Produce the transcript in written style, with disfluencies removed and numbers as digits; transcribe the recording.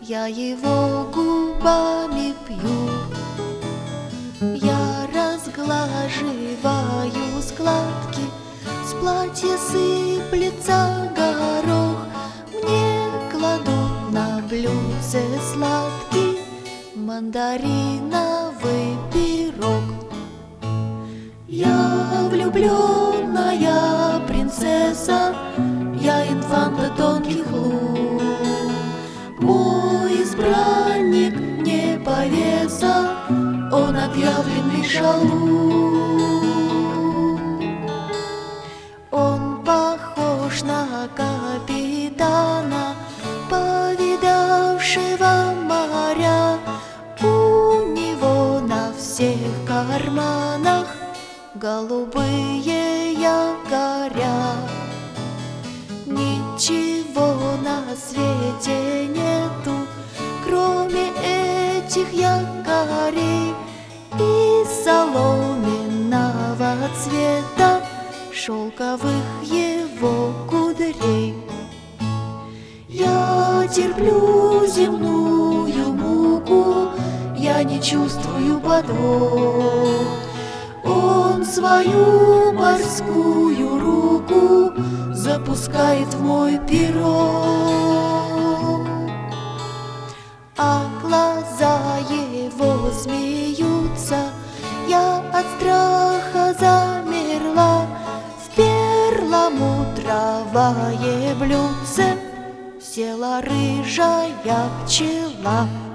Я его губами пью, я разглаживаю складки, с платья сыплется горох, мне кладут на блюдце сладкий мандариновый пирог. Я влюбленная принцесса, я инфанта тонких лун. Мой избранник не повеса, он отъявленный шалун. Он похож на капитана, повидавшего моря. У него на всех карманах голубые якоря. Ничего на свете нету, кроме этих якорей и соломенного цвета шелковых его кудрей. Я терплю земную муку, я не чувствую подвох. Он свою морскую руку запускает в мой пирог, а глаза его смеются. Я от страха замерла, в перламутровое блюдце села рыжая пчела.